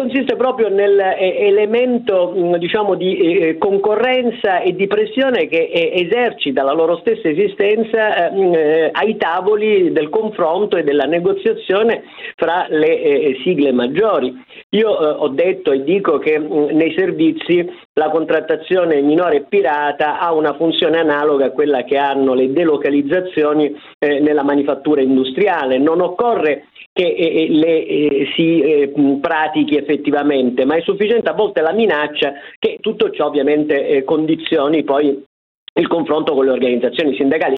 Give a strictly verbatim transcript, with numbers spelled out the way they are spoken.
consiste proprio nell'elemento diciamo di eh, concorrenza e di pressione che eh, esercita la loro stessa esistenza eh, ai tavoli del confronto e della negoziazione fra le eh, sigle maggiori. Io eh, ho detto e dico che mh, nei servizi la contrattazione minore pirata ha una funzione analoga a quella che hanno le delocalizzazioni eh, nella manifattura industriale. Non occorre che eh, le eh, si eh, pratichi effettivamente, ma è sufficiente a volte la minaccia, che tutto ciò ovviamente eh, condizioni poi il confronto con le organizzazioni sindacali.